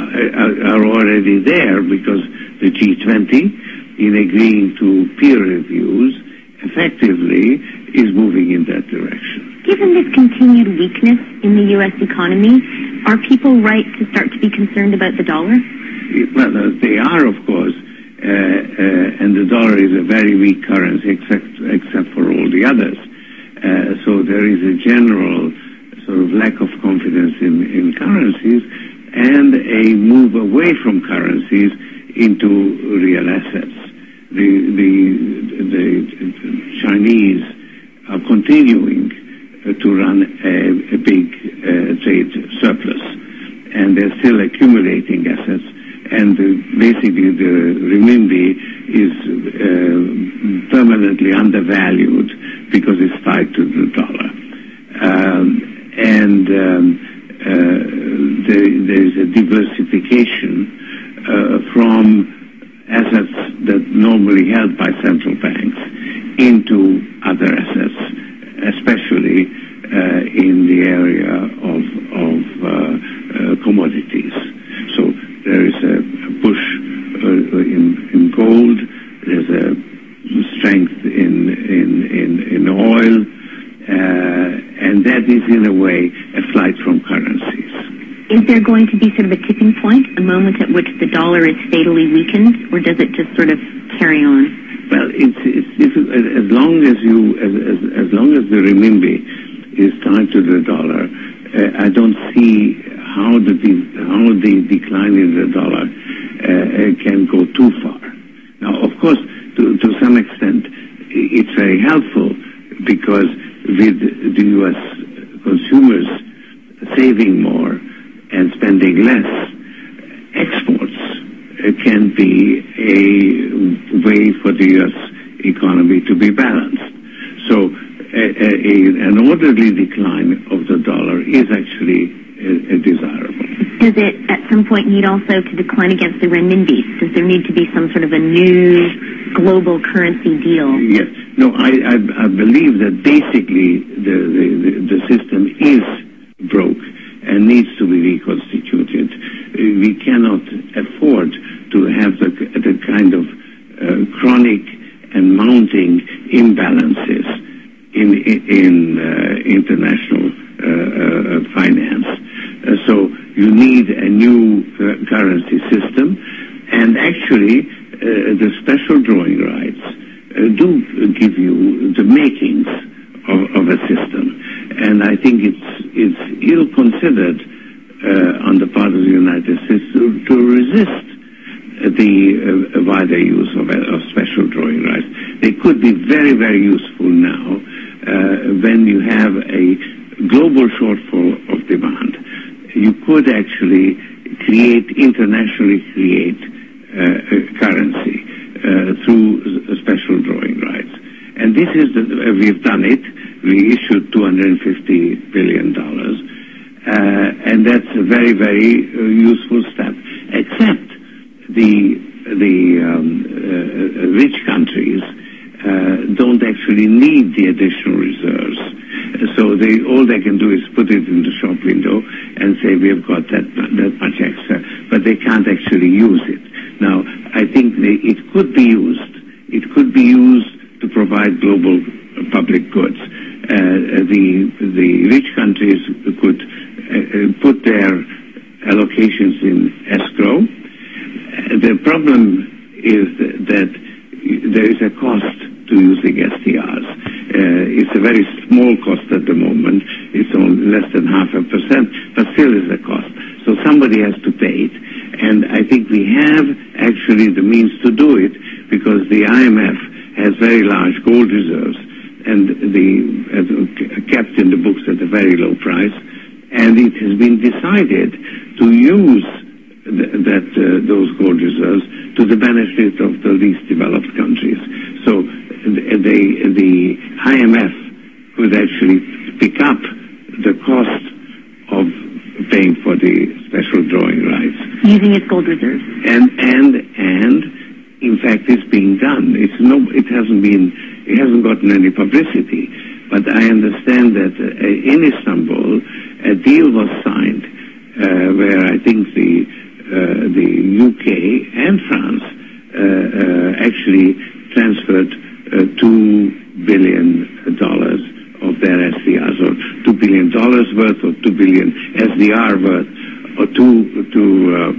are already there, because the G twenty, in agreeing to peer reviews, effectively is moving in that direction. Given this continued weakness in the U S economy, are people right to start to be concerned about the dollar? Well, they are, of course, uh, uh, and the dollar is a very weak currency, except except for all the others. Uh, so there is a general sort of lack of confidence in, in currencies, and a move away from currencies into real assets. The, the, the Chinese are continuing uh, to run a, a big uh, trade surplus, and they're still accumulating assets, and the, basically the renminbi is uh, permanently undervalued because it's tied to the dollar. Um, and um, Uh, there, there is a diversification uh, from assets that normally held by central banks into other assets, especially uh, in the area of, of uh, uh, commodities. So there is a, a push uh, in, in gold, there's a strength in, in, in, in oil, Uh, and that is, in a way, a flight from currencies. Is there going to be sort of a tipping point, a moment at which the dollar is fatally weakened, or does it just sort of carry on? Well, it's, it's difficult. As long as you, as, as, as long as the renminbi is tied to the dollar, uh, I don't see how the how the decline in the dollar uh, uh, can go too far. Now, of course, to, to some extent, it's very helpful because with the U S consumers saving more and spending less, exports uh, can be a way for the U S economy to be balanced. So a, a, an orderly decline of the dollar is actually uh, desirable. Does it at some point need also to decline against the renminbi? Does there need to be some sort of a new global currency deal? Yes. No, I, I, I believe that basically the, the, the system is broke and needs to be reconstituted. We cannot afford to have the, the kind of uh, chronic and mounting imbalances in, in uh, international uh, uh, finance. Uh, so you need a new uh, currency system, and actually uh, the special drawing rights uh, do give you the makings of, of a system. And I think it's, it's ill-considered uh, on the part of the United States to, to resist the uh, wider use of, of special drawing rights. They could be very, very useful now uh, when you have a global shortfall of demand. You could actually create, internationally create uh, currency uh, through special drawing rights. And this is, the, uh, we've done it. We issued two hundred fifty billion dollars. Uh, and that's a very, very uh, useful step. Except the the um, uh, rich countries uh, don't actually need the additional reserves. So they all they can do is put it in the shop window and say we've got that that much extra, but they can't actually use it. Now, I think they, it could be used. It could be used to provide global public goods. Uh, the the rich countries could uh, put their allocations in escrow. The problem is that there is a cost to using S D Rs. Uh, it's a very small cost at the moment. It's only less than half a percent, but still is a cost. So somebody has to pay it. And I think we have actually the means to do it because the I M F has very large gold reserves and the uh, kept in the books at a very low price. And it has been decided to use that uh, those gold reserves to the benefit of the least developed countries. So the the I M F could actually pick up the cost of paying for the special drawing rights using its gold reserves. And and and in fact, it's being done. It's no, it hasn't been, it hasn't gotten any publicity. But I understand that uh, in Istanbul, a deal was signed uh, where I think the Uh, the U K and France uh, uh, actually transferred uh, two billion dollars of their S D Rs, or two billion dollars worth, or two billion S D R worth, or to to um,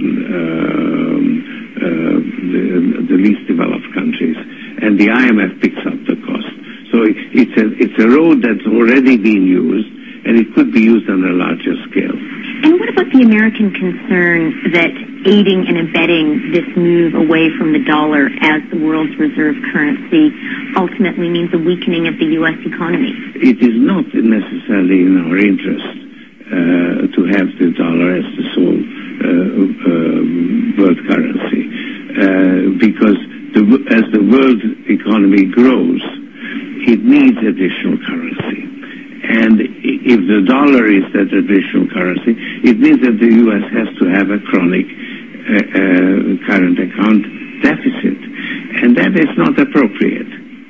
um, uh, the, the least developed countries, and the I M F picks up the cost. So it, it's a it's a road that's already been used, and it could be used on a larger scale. And what about the American concern that aiding and abetting this move away from the dollar as the world's reserve currency ultimately means a weakening of the U S economy? It is not necessarily in our interest uh, to have the dollar as the sole uh, uh, world currency uh, because the, as the world economy grows, it needs additional currency. And if the dollar is that additional currency, it means that the U S has to have a chronic uh, uh, current account deficit. And that is not appropriate.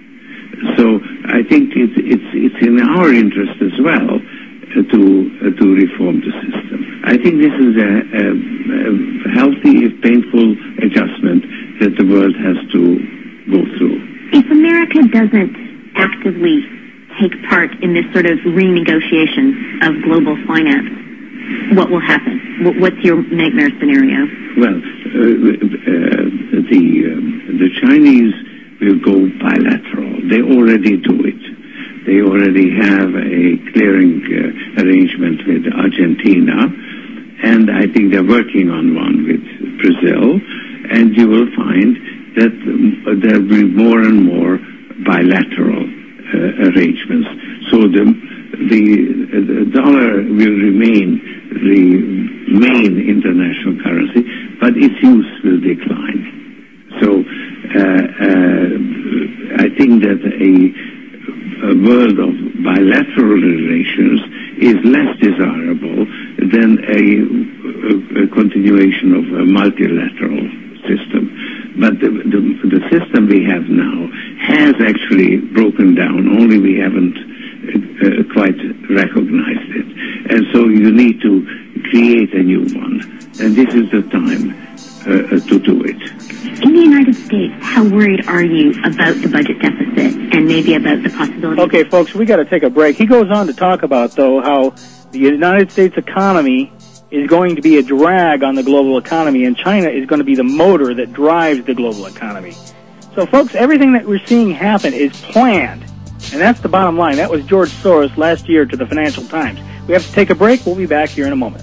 So I think it's, it's, it's in our interest as well uh, to, uh, to reform the system. I think this is a, a, a healthy, if painful adjustment that the world has to go through. If America doesn't actively take part in this sort of renegotiation of global finance, what will happen? What's your nightmare scenario? Well, uh, uh, the um, the Chinese will go bilateral. They already do it. They already have a clearing uh, arrangement with Argentina, and I think they're working on one with Brazil. and you will find that um, there will be more and more bilateral uh, arrangements. So the, the the dollar will remain the main international currency, but its use will decline. So uh, uh, I think that a, a world of bilateral relations is less desirable than a, a, a continuation of a multilateral system. But the, the, the system we have now has actually broken down, only we haven't uh, quite recognized it. And so you need to create a new one. And this is the time uh, to do it. In the United States, how worried are you about the budget deficit and maybe about the possibility? Okay, folks, we got to take a break. He goes on to talk about, though, how the United States economy is going to be a drag on the global economy, and China is going to be the motor that drives the global economy. So, folks, everything that we're seeing happen is planned, and that's the bottom line. That was George Soros last year to the Financial Times. We have to take a break. We'll be back here in a moment.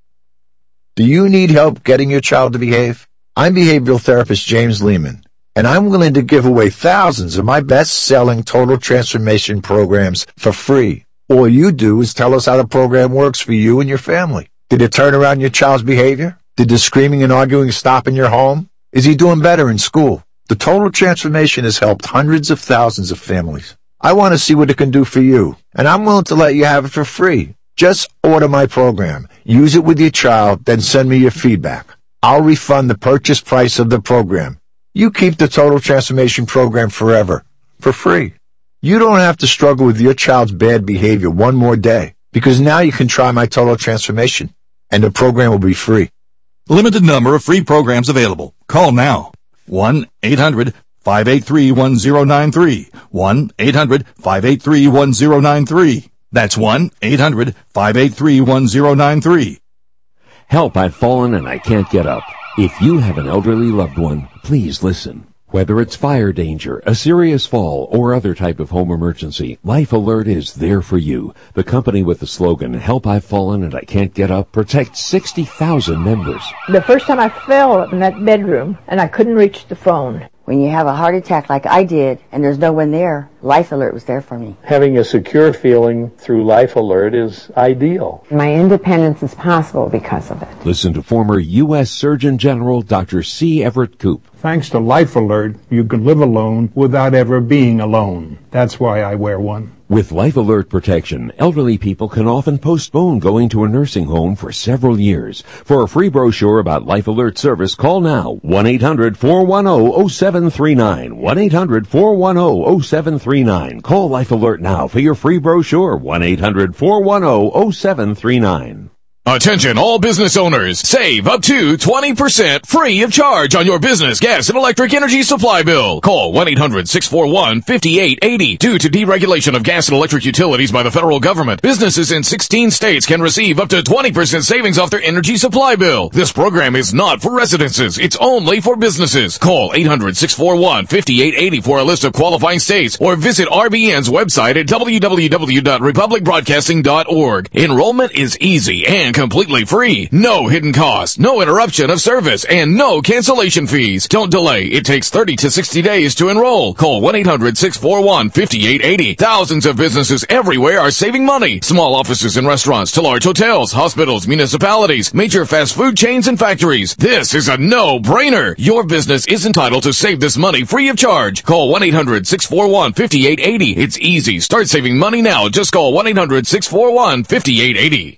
Do you need help getting your child to behave? I'm behavioral therapist James Lehman, and I'm willing to give away thousands of my best-selling total transformation programs for free. All you do is tell us how the program works for you and your family. Did it turn around your child's behavior? Did the screaming and arguing stop in your home? Is he doing better in school? The total transformation has helped hundreds of thousands of families. I want to see what it can do for you, and I'm willing to let you have it for free. Just order my program, use it with your child, then send me your feedback. I'll refund the purchase price of the program. You keep the Total Transformation Program forever, for free. You don't have to struggle with your child's bad behavior one more day, because now you can try my Total Transformation, and the program will be free. Limited number of free programs available. Call now. one eight hundred five eight three one zero nine three. one eight hundred five eight three one zero nine three. That's one eight hundred five eight three one zero nine three. Help, I've fallen and I can't get up. If you have an elderly loved one, please listen. Whether it's fire danger, a serious fall, or other type of home emergency, Life Alert is there for you. The company with the slogan, Help, I've Fallen and I Can't Get Up, protects sixty thousand members. The first time I fell in that bedroom and I couldn't reach the phone. When you have a heart attack like I did and there's no one there, Life Alert was there for me. Having a secure feeling through Life Alert is ideal. My independence is possible because of it. Listen to former U S Surgeon General Doctor C. Everett Koop. Thanks to Life Alert, you can live alone without ever being alone. That's why I wear one. With Life Alert protection, elderly people can often postpone going to a nursing home for several years. For a free brochure about Life Alert service, call now. one eight hundred four one zero zero seven three nine. one eight hundred four one zero zero seven three nine. Call Life Alert now for your free brochure. one eight hundred four one zero zero seven three nine. Attention all business owners. Save up to twenty percent free of charge on your business gas and electric energy supply bill. Call one eight hundred six four one five eight eight zero. Due to deregulation of gas and electric utilities by the federal government, businesses in sixteen states can receive up to twenty percent savings off their energy supply bill. This program is not for residences. It's only for businesses. Call eight hundred six four one five eight eight zero for a list of qualifying states or visit R B N's website at w w w dot republic broadcasting dot org. Enrollment is easy and completely free. No hidden costs, no interruption of service, and no cancellation fees. Don't delay. It takes thirty to sixty days to enroll. Call one eight hundred six four one five eight eight zero. Thousands of businesses everywhere are saving money. Small offices and restaurants to large hotels, hospitals, municipalities, major fast food chains, and factories. This is a no-brainer. Your business is entitled to save this money free of charge. Call one eight hundred six four one five eight eight zero. It's easy. Start saving money now. Just call one eight hundred six four one five eight eight zero.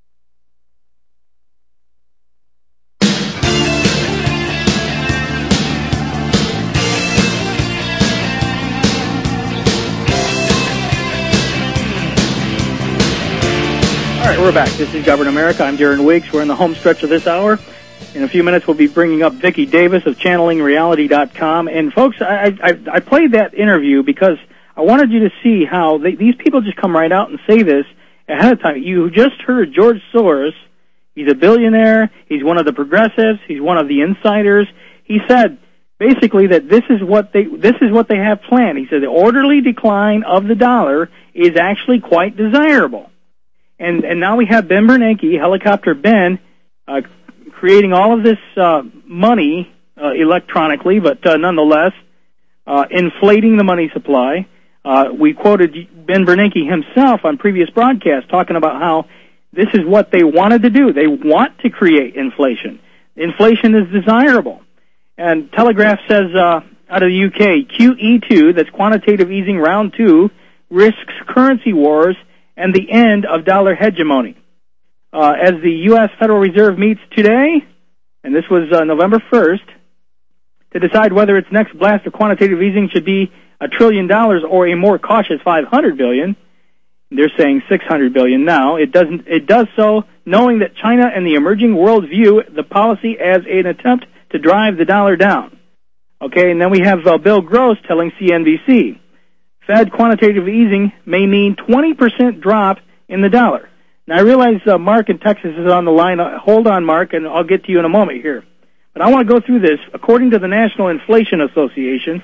All right, we're back. This is Govern America. I'm Darren Weeks. We're in the home stretch of this hour. In a few minutes, we'll be bringing up Vicki Davis of channeling reality dot com. And, folks, I, I, I played that interview because I wanted you to see how they, these people just come right out and say this ahead of time. You just heard George Soros. He's a billionaire. He's one of the progressives. He's one of the insiders. He said basically that this is what they this is what they have planned. He said the orderly decline of the dollar is actually quite desirable. And and now we have Ben Bernanke, Helicopter Ben, uh, creating all of this uh, money, uh, electronically, but uh, nonetheless, uh, inflating the money supply. Uh, we quoted Ben Bernanke himself on previous broadcasts talking about how this is what they wanted to do. They want to create inflation. Inflation is desirable. And Telegraph says uh, out of the U K, Q E two, that's quantitative easing round two, risks currency wars and the end of dollar hegemony. Uh, as the U S Federal Reserve meets today, and this was uh, November first, to decide whether its next blast of quantitative easing should be a trillion dollars or a more cautious five hundred billion. They're saying six hundred billion now. It doesn't. It does so knowing that China and the emerging world view the policy as an attempt to drive the dollar down. Okay, and then we have uh, Bill Gross telling C N B C, Fed quantitative easing may mean twenty percent drop in the dollar. Now, I realize uh, Mark in Texas is on the line. Uh, hold on, Mark, and I'll get to you in a moment here. But I want to go through this. According to the National Inflation Association,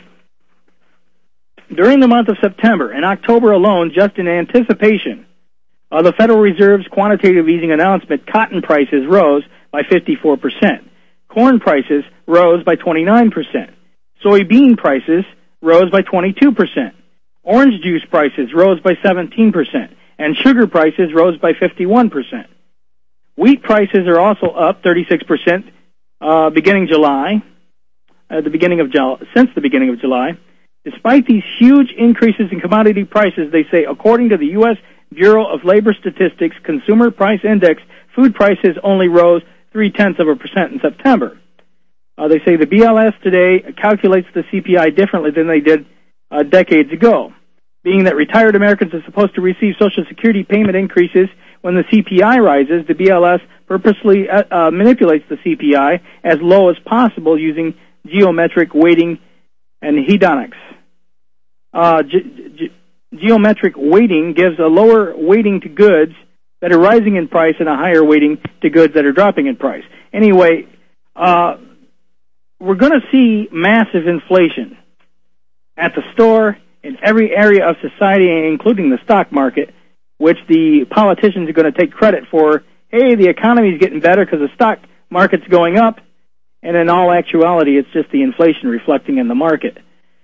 during the month of September and October alone, just in anticipation of the Federal Reserve's quantitative easing announcement, cotton prices rose by fifty-four percent. Corn prices rose by twenty-nine percent. Soybean prices rose by twenty-two percent. Orange juice prices rose by seventeen percent. And sugar prices rose by fifty-one percent. Wheat prices are also up thirty-six percent uh, beginning July, at the beginning of July, since the beginning of July. Despite these huge increases in commodity prices, they say, according to the U S Bureau of Labor Statistics Consumer Price Index, food prices only rose three-tenths of a percent in September. Uh, they say the B L S today calculates the C P I differently than they did uh, decades ago, being that retired Americans are supposed to receive Social Security payment increases when the C P I rises. The B L S purposely uh, uh, manipulates the C P I as low as possible using geometric weighting and hedonics. Uh, ge- ge- geometric weighting gives a lower weighting to goods that are rising in price and a higher weighting to goods that are dropping in price. Anyway, uh, we're going to see massive inflation at the store, in every area of society, including the stock market, which the politicians are going to take credit for. Hey, the economy is getting better because the stock market's going up, and in all actuality, it's just the inflation reflecting in the market.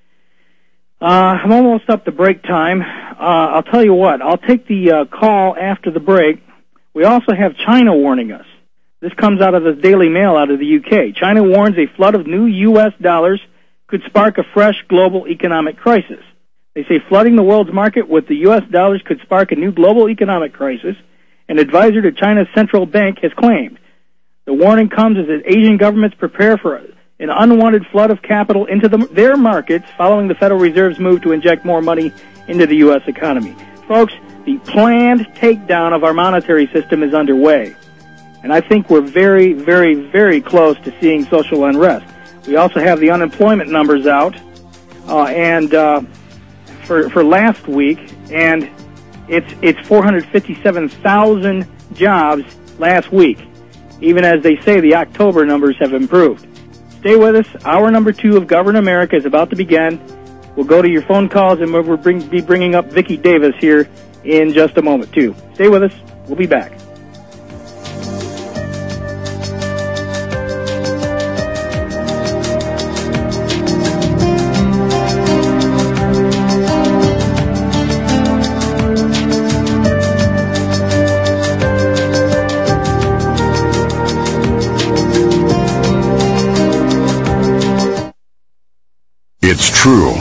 Uh, I'm almost up to break time. Uh, I'll tell you what, I'll take the uh, call after the break. We also have China warning us. This comes out of the Daily Mail out of the U K. China warns a flood of new U S dollars could spark a fresh global economic crisis. They say flooding the world's market with the U S dollars could spark a new global economic crisis, an advisor to China's central bank has claimed. The warning comes as Asian governments prepare for an unwanted flood of capital into the, their markets following the Federal Reserve's move to inject more money into the U S economy. Folks, the planned takedown of our monetary system is underway. And I think we're very, very, very close to seeing social unrest. We also have the unemployment numbers out, uh, and uh, for for last week, and it's it's four hundred fifty-seven thousand jobs last week. Even as they say, the October numbers have improved. Stay with us. Hour number two of Govern America is about to begin. We'll go to your phone calls, and we'll bring, be bringing up Vicki Davis here in just a moment, too. Stay with us. We'll be back.